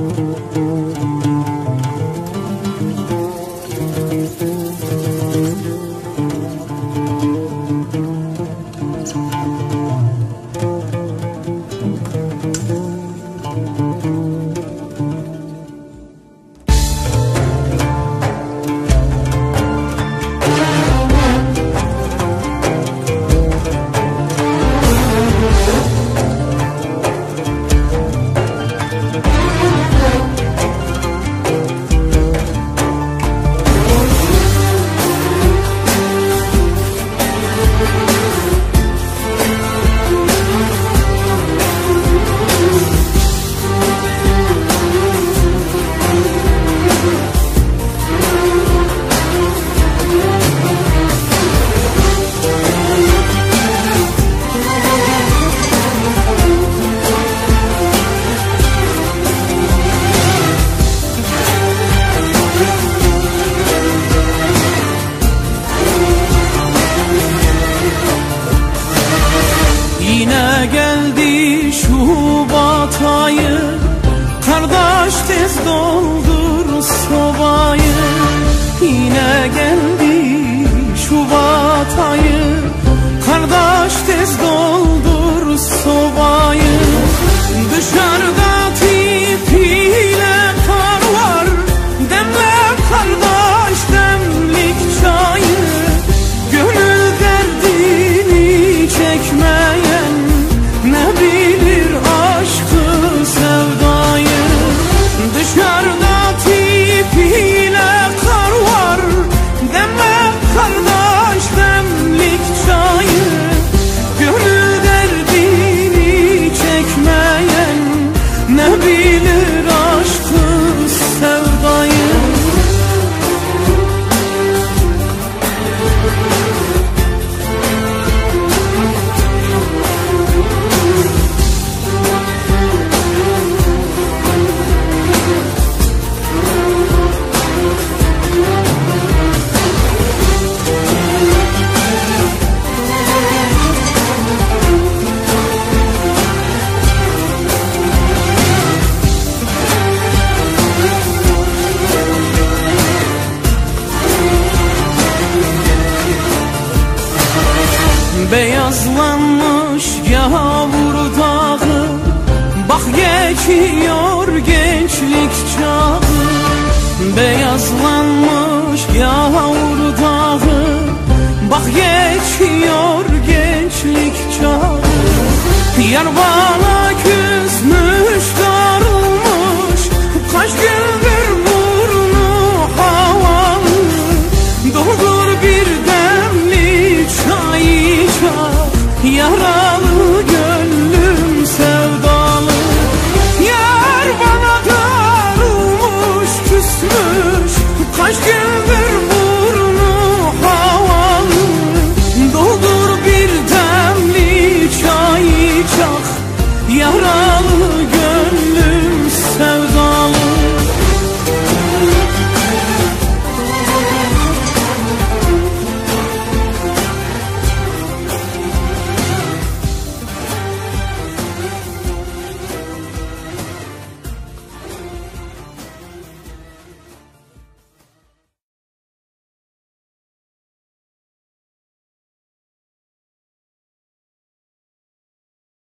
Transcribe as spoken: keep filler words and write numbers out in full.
Yine geldi Şubat ayı, kardeş tez doldur sobayı. Yine geldi Şubat ayı, kardeş tez doldur sobayı. Dışarıda tip ile kar var, demle kardeş demlik çayı. Gönül derdini çekmeyen ne bilir aşkı sevdayı. Dışarıda tip ile kar var, demle kardeş demlik çayı. Gönül derdini çekmeyen ne bilir aşkı sevdayı. Beyazlanmış yağmur dağı, bak geçiyor gençlik çağı. Beyazlanmış yağmur dağı, bak geçiyor gençlik çağı. Yar bana